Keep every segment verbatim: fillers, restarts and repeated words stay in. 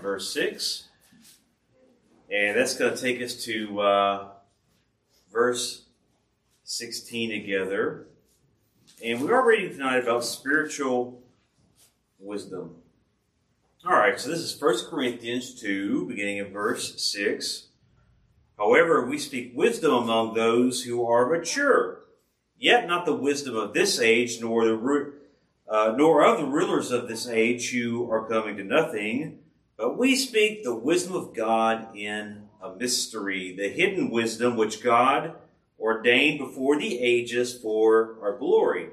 in verse six. And that's going to take us to uh, verse sixteen together. And we are reading tonight about spiritual wisdom. All right, so this is First Corinthians two, beginning in verse six. However, we speak wisdom among those who are mature, yet not the wisdom of this age, nor the uh, nor of the rulers of this age who are coming to nothing. But we speak the wisdom of God in a mystery, the hidden wisdom which God ordained before the ages for our glory,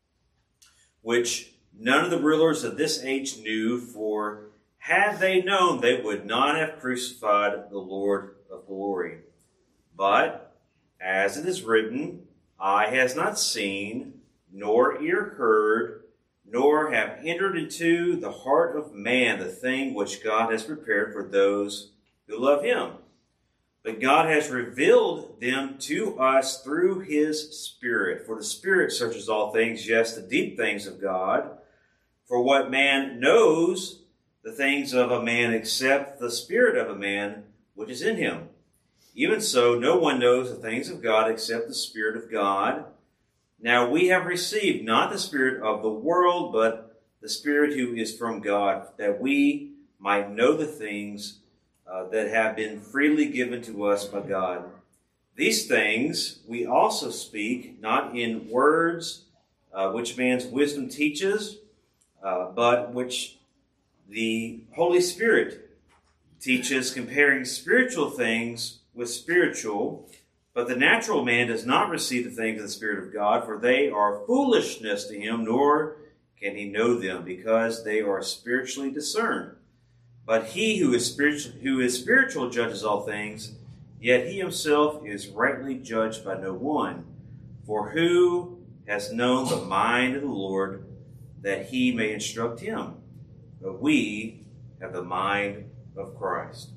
which none of the rulers of this age knew, for had they known, they would not have crucified the Lord of glory. But, as it is written, eye has not seen, nor ear heard, nor have entered into the heart of man the thing which God has prepared for those who love him. But God has revealed them to us through his Spirit. For the Spirit searches all things, yes, the deep things of God. For what man knows the things of a man except the Spirit of a man which is in him? Even so, no one knows the things of God except the Spirit of God. Now we have received not the spirit of the world, but the Spirit who is from God, that we might know the things uh, that have been freely given to us by God. These things we also speak, not in words uh, which man's wisdom teaches, uh, but which the Holy Spirit teaches, comparing spiritual things with spiritual. But the natural man does not receive the things of the Spirit of God, for they are foolishness to him, nor can he know them, because they are spiritually discerned. But he who is spiritual, who is spiritual judges all things, yet he himself is rightly judged by no one. For who has known the mind of the Lord, that he may instruct him? But we have the mind of Christ.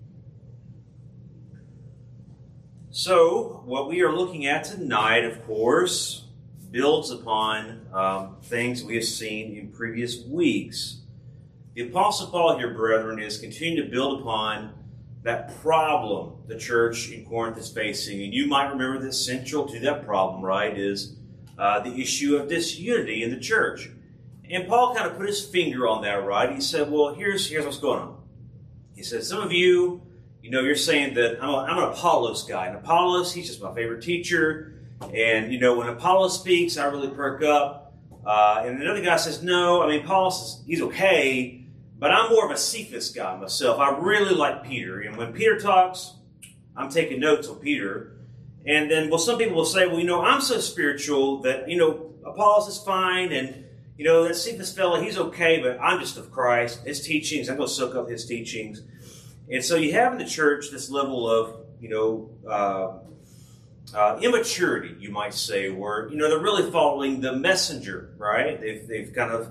So, what we are looking at tonight, of course, builds upon um, things we have seen in previous weeks. The Apostle Paul here, brethren, is continuing to build upon that problem the church in Corinth is facing. And you might remember that central to that problem, right, is uh, the issue of disunity in the church. And Paul kind of put his finger on that, right? He said, well, here's, here's what's going on. He said, some of you, you know, you're saying that I'm, a, I'm an Apollos guy. And Apollos, he's just my favorite teacher. And, you know, when Apollos speaks, I really perk up. Uh, and another guy says, no, I mean, Apollos, he's okay, but I'm more of a Cephas guy myself. I really like Peter. And when Peter talks, I'm taking notes on Peter. And then, well, some people will say, well, you know, I'm so spiritual that, you know, Apollos is fine. And, you know, that Cephas fellow, he's okay, but I'm just of Christ. His teachings, I'm going to soak up his teachings. And so you have in the church this level of, you know, uh, uh, immaturity, you might say, where, you know, they're really following the messenger, right? They've, they've kind of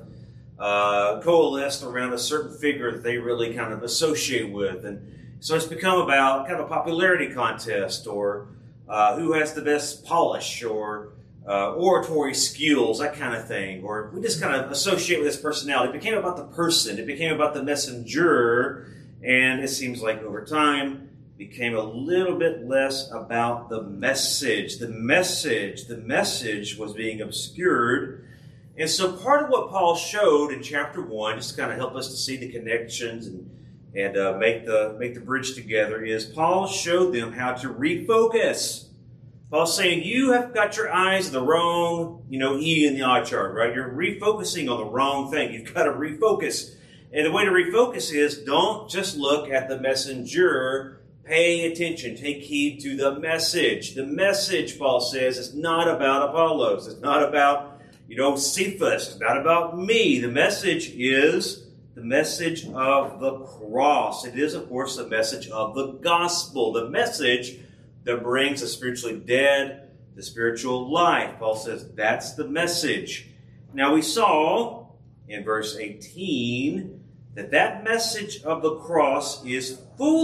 uh, coalesced around a certain figure that they really kind of associate with. And so it's become about kind of a popularity contest, or uh, who has the best polish, or uh, oratory skills, that kind of thing. Or we just kind of associate with this personality. It became about the person. It became about the messenger. And it seems like over time became a little bit less about the message. The message, the message was being obscured. And so part of what Paul showed in chapter one, just to kind of help us to see the connections and, and uh, make the make the bridge together, is Paul showed them how to refocus. Paul's saying, you have got your eyes on the wrong, you know, E in the eye chart, right? You're refocusing on the wrong thing. You've got to refocus. And the way to refocus is, don't just look at the messenger. Pay attention. Take heed to the message. The message, Paul says, is not about Apollos. It's not about, you know, Cephas. It's not about me. The message is the message of the cross. It is, of course, the message of the gospel. The message that brings the spiritually dead to spiritual life. Paul says that's the message. Now we saw in verse eighteen that that message of the cross is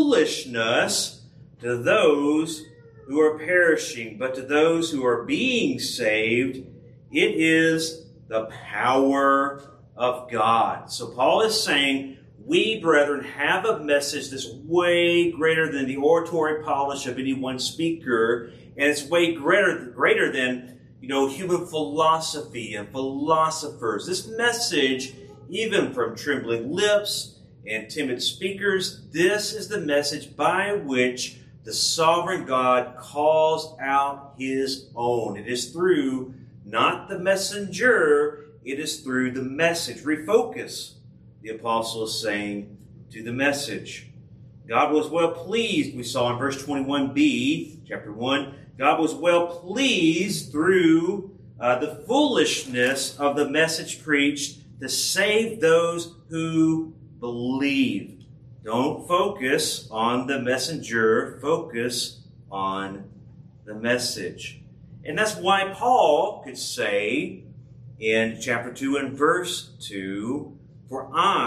foolishness to those who are perishing, but to those who are being saved, it is the power of God. So Paul is saying We, brethren, have a message that's way greater than the oratory polish of any one speaker, and it's way greater, greater than, you know, human philosophy and philosophers. This message, even from trembling lips and timid speakers, this is the message by which the sovereign God calls out his own. It is through, not the messenger, it is through the message. Refocus, the apostle is saying, to the message. God was well pleased, we saw in verse twenty-one b, chapter one, God was well pleased through uh, the foolishness of the message preached to save those who believe. Don't focus on the messenger, focus on the message. And that's why Paul could say in chapter two and verse two, for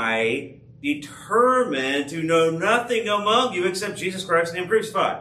I determined to know nothing among you except Jesus Christ and Him crucified.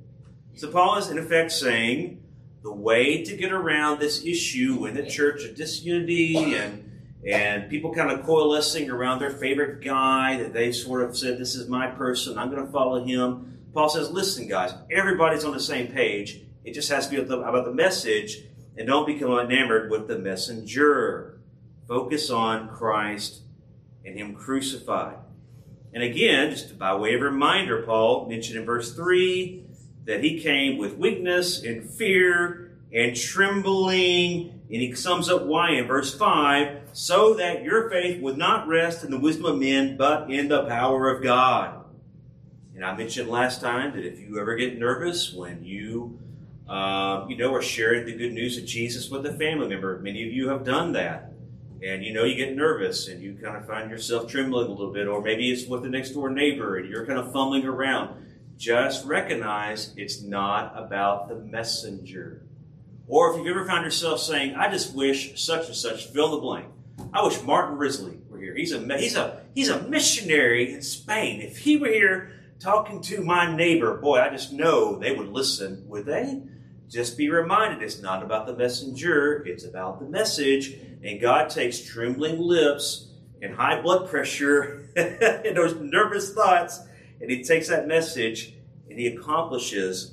So Paul is in effect saying the way to get around this issue in the church of disunity and And people kind of coalescing around their favorite guy that they sort of said, this is my person, I'm going to follow him. Paul says, listen, guys, everybody's on the same page. It just has to be about the message, and don't become enamored with the messenger. Focus on Christ and Him crucified. And again, just by way of reminder, Paul mentioned in verse three that he came with weakness and fear and trembling. And he sums up why in verse five, so that your faith would not rest in the wisdom of men, but in the power of God. And I mentioned last time that if you ever get nervous when you, uh, you know, are sharing the good news of Jesus with a family member, many of you have done that. And, you know, you get nervous and you kind of find yourself trembling a little bit, or maybe it's with the next door neighbor and you're kind of fumbling around. Just recognize it's not about the messenger. Or if you've ever found yourself saying, I just wish such and such, fill in the blank. I wish Martin Risley were here. He's a, he's a, he's a missionary in Spain. If he were here talking to my neighbor, boy, I just know they would listen, would they? Just be reminded, it's not about the messenger, it's about the message. And God takes trembling lips and high blood pressure and those nervous thoughts, and He takes that message and He accomplishes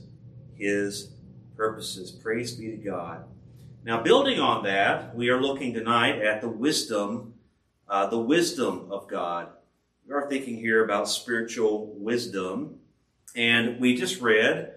His purposes. Praise be to God. Now, building on that, we are looking tonight at the wisdom, uh, the wisdom of God. We are thinking here about spiritual wisdom, and we just read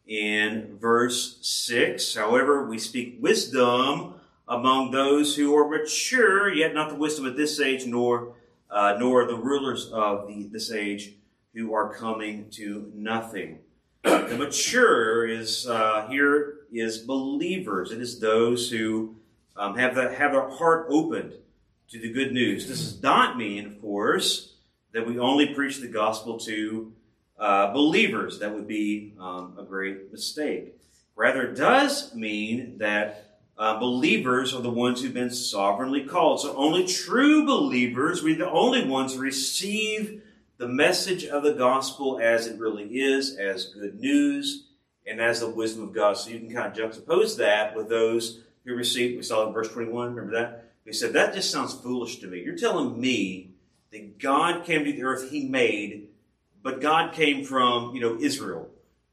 in verse six, however, we speak wisdom among those who are mature, yet not the wisdom of this age, nor uh, nor the rulers of the, this age who are coming to nothing. The mature is uh, here is believers. It is those who um, have the, have their heart opened to the good news. This does not mean, of course, that we only preach the gospel to uh, believers. That would be um, a great mistake. Rather, it does mean that uh, believers are the ones who've been sovereignly called. So only true believers, we're the only ones who receive the message of the gospel as it really is, as good news, and as the wisdom of God. So you can kind of juxtapose that with those who received, we saw in verse twenty-one, remember that? We said, that just sounds foolish to me. You're telling me that God came to the earth He made, but God came from, you know, Israel.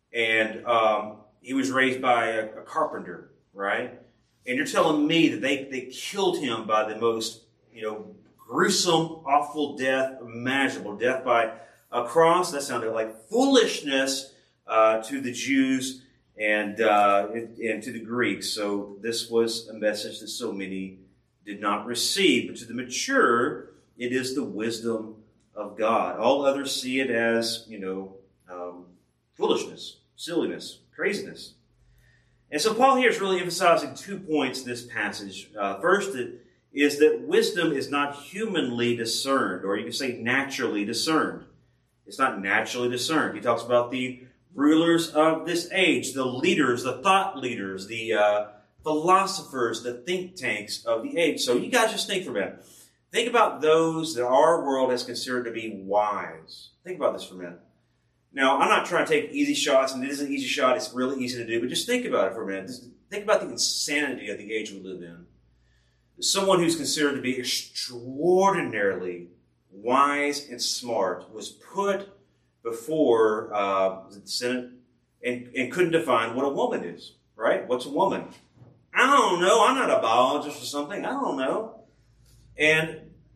And um, He was raised by a, a carpenter, right? And you're telling me that they, they killed Him by the most, you know, gruesome, awful death imaginable. Death by a cross. That sounded like foolishness uh, to the Jews and, uh, and, and to the Greeks. So this was a message that so many did not receive. But to the mature, it is the wisdom of God. All others see it as, you know, um, foolishness, silliness, craziness. And so Paul here is really emphasizing two points in this passage. Uh, first, it is that wisdom is not humanly discerned, or you can say naturally discerned. It's not naturally discerned. He talks about the rulers of this age, the leaders, the thought leaders, the uh, philosophers, the think tanks of the age. So you guys just think for a minute. Think about those that our world has considered to be wise. Think about this for a minute. Now, I'm not trying to take easy shots, and it is an easy shot. It's really easy to do, but just think about it for a minute. Just think about the insanity of the age we live in. Someone who's considered to be extraordinarily wise and smart, was put before uh, the Senate and, and couldn't define what a woman is, right? What's a woman? I don't know. I'm not a biologist or something. I don't know. And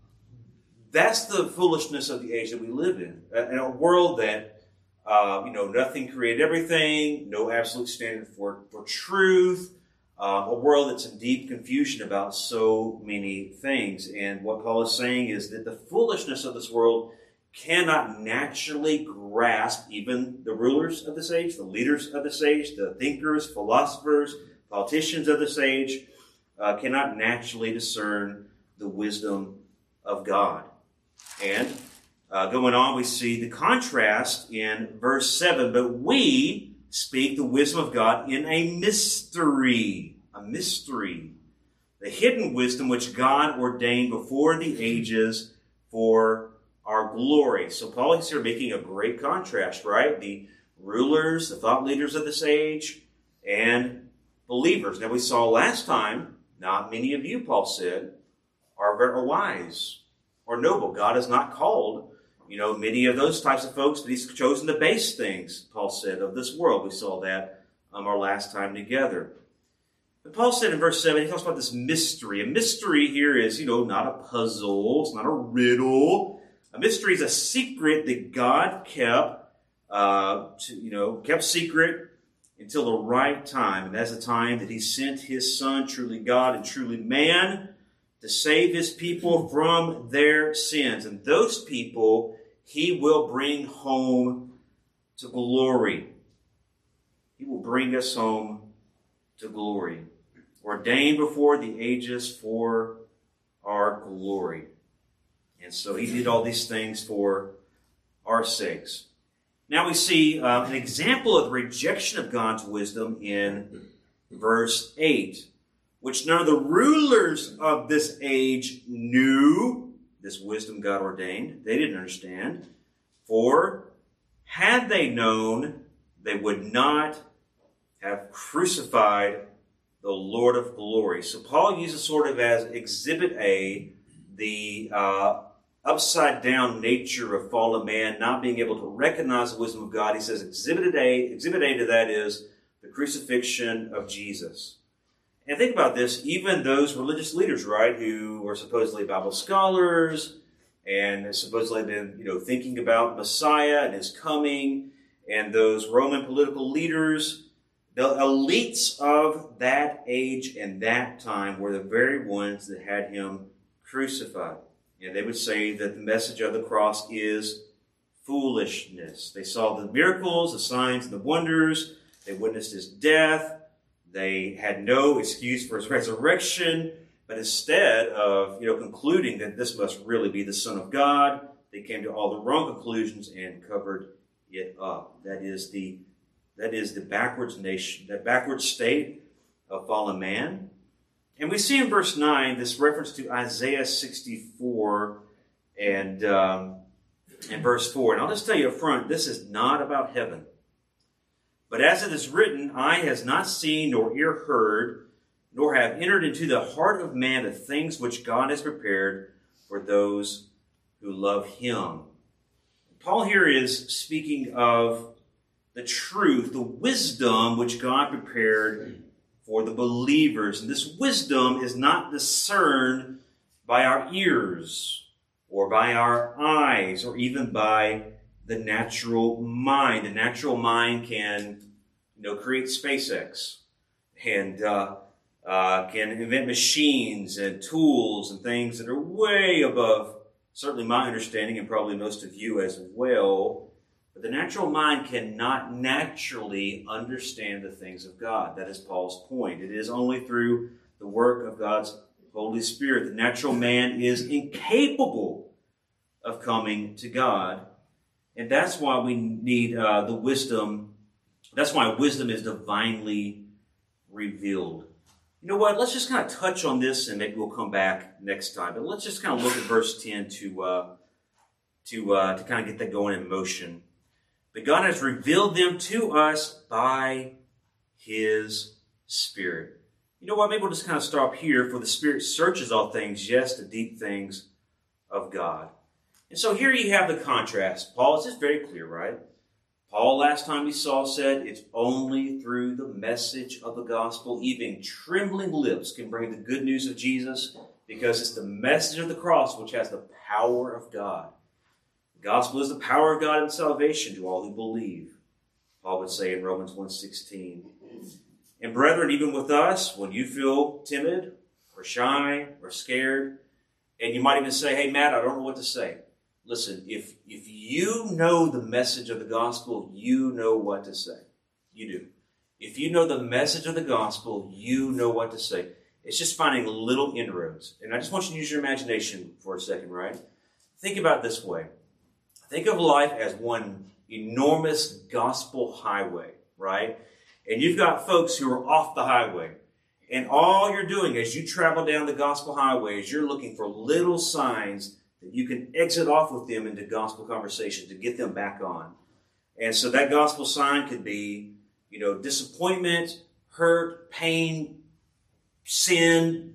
that's the foolishness of the age that we live in. In a world that, uh, you know, nothing created everything, no absolute standard for, for truth, uh, a world that's in deep confusion about so many things. And what Paul is saying is that the foolishness of this world cannot naturally grasp even the rulers of this age, the leaders of this age, the thinkers, philosophers, politicians of this age, uh, cannot naturally discern the wisdom of God. And uh, going on, we see the contrast in verse seven. But we speak the wisdom of God in a mystery. A mystery. The hidden wisdom which God ordained before the ages for our glory. So Paul is here making a great contrast, right? The rulers, the thought leaders of this age, and believers. Now we saw last time, not many of you, Paul said, are very wise or noble. God has not called, you know, many of those types of folks, but he's chosen the base things, Paul said, of this world. We saw that um, our last time together. But Paul said in verse seven, he talks about this mystery. A mystery here is, you know, not a puzzle. It's not a riddle. A mystery is a secret that God kept, uh, to, you know, kept secret until the right time. And that's the time that he sent his Son, truly God and truly man, to save his people from their sins. And those people he will bring home to glory. He will bring us home to glory. Ordained before the ages for our glory. And so he did all these things for our sakes. Now we see uh, an example of the rejection of God's wisdom in verse eight, which none of the rulers of this age knew, this wisdom God ordained. They didn't understand. For had they known, they would not have crucified the Lord of glory. So Paul uses sort of as Exhibit A, the uh, upside down nature of fallen man, not being able to recognize the wisdom of God. He says Exhibit A, Exhibit A to that is the crucifixion of Jesus. And think about this, even those religious leaders, right, who were supposedly Bible scholars and supposedly been, you know, thinking about Messiah and his coming, and those Roman political leaders, the elites of that age and that time were the very ones that had him crucified. And they would say that the message of the cross is foolishness. They saw the miracles, the signs, and the wonders. They witnessed his death. They had no excuse for his resurrection. But instead of, you know, concluding that this must really be the Son of God, they came to all the wrong conclusions and covered it up. That is the that is the backwards nation, that backwards state of fallen man. And we see in verse nine this reference to Isaiah sixty-four and um, and verse four. And I'll just tell you up front, this is not about heaven. But as it is written, eye has not seen nor ear heard, nor have entered into the heart of man the things which God has prepared for those who love him. Paul here is speaking of the truth, the wisdom which God prepared for the believers. And this wisdom is not discerned by our ears or by our eyes or even by the natural mind. The natural mind can, you know, create SpaceX and uh, uh, can invent machines and tools and things that are way above certainly my understanding and probably most of you as well. But the natural mind cannot naturally understand the things of God. That is Paul's point. It is only through the work of God's Holy Spirit. The natural man is incapable of coming to God. And that's why we need uh, the wisdom. That's why wisdom is divinely revealed. You know what? Let's just kind of touch on this and maybe we'll come back next time. But let's just kind of look at verse ten to, uh, to, uh, to kind of get that going in motion. But God has revealed them to us by his Spirit. You know what? Maybe we'll just kind of stop here. For the Spirit searches all things, yes, the deep things of God. And so here you have the contrast. Paul is just very clear, right? Paul, last time we saw, said it's only through the message of the gospel, even trembling lips can bring the good news of Jesus, because it's the message of the cross which has the power of God. The gospel is the power of God in salvation to all who believe, Paul would say in Romans one sixteen. And brethren, even with us, when you feel timid or shy or scared, and you might even say, hey, Matt, I don't know what to say. Listen, if if you know the message of the gospel, you know what to say. You do. If you know the message of the gospel, you know what to say. It's just finding little inroads. And I just want you to use your imagination for a second, right? Think about it this way. Think of life as one enormous gospel highway, right? And you've got folks who are off the highway. And all you're doing as you travel down the gospel highway is you're looking for little signs that you can exit off with them into gospel conversation to get them back on. And so that gospel sign could be, you know, disappointment, hurt, pain, sin,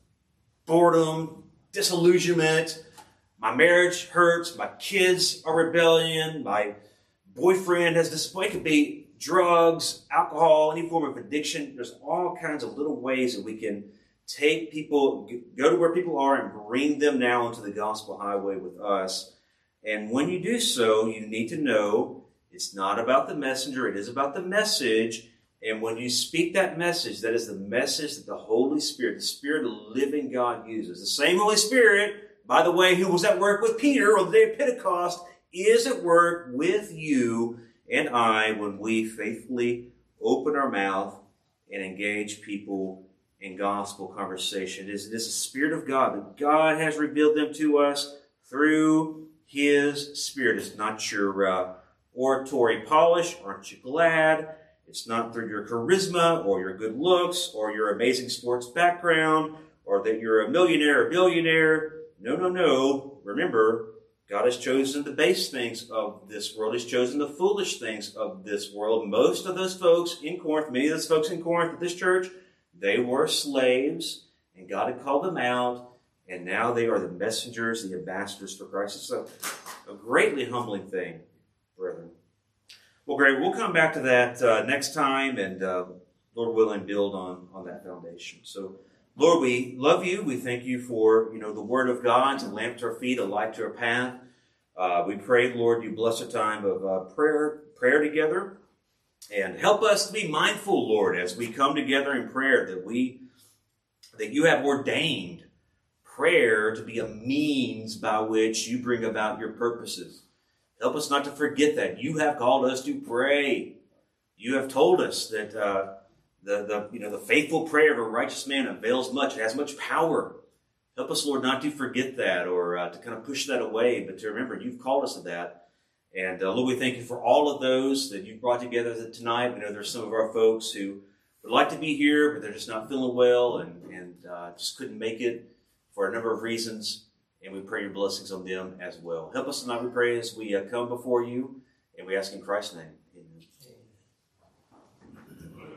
boredom, disillusionment. My marriage hurts. My kids are rebellion. My boyfriend has disappointed. It could be drugs, alcohol, any form of addiction. There's all kinds of little ways that we can take people, go to where people are and bring them now into the gospel highway with us. And when you do so, you need to know it's not about the messenger, it is about the message. And when you speak that message, that is the message that the Holy Spirit, the Spirit of the living God uses. The same Holy Spirit, by the way, who was at work with Peter on the day of Pentecost, is at work with you and I when we faithfully open our mouth and engage people in gospel conversation. It is, it is the Spirit of God that God has revealed them to us through His Spirit. It's not your uh, oratory polish. Aren't you glad? It's not through your charisma or your good looks or your amazing sports background or that you're a millionaire or billionaire. No, no, no. Remember, God has chosen the base things of this world. He's chosen the foolish things of this world. Most of those folks in Corinth, many of those folks in Corinth at this church, they were slaves, and God had called them out, and now they are the messengers, the ambassadors for Christ. It's a, a greatly humbling thing, brethren. Well, great. We'll come back to that uh, next time, and uh, Lord willing, build on, on that foundation. So, Lord, we love you. We thank you for, you know, the Word of God, a lamp to our feet, a light to our path. Uh, we pray, Lord, you bless a time of uh, prayer, prayer together. And help us to be mindful, Lord, as we come together in prayer, that we, that you have ordained prayer to be a means by which you bring about your purposes. Help us not to forget that. You have called us to pray. You have told us that uh, the, the, you know, the faithful prayer of a righteous man avails much. It has much power. Help us, Lord, not to forget that or uh, to kind of push that away, but to remember you've called us to that. And uh, Lord, we thank you for all of those that you've brought together tonight. We know there's some of our folks who would like to be here, but they're just not feeling well and, and uh, just couldn't make it for a number of reasons. And we pray your blessings on them as well. Help us tonight, we pray, as we uh, come before you, and we ask in Christ's name.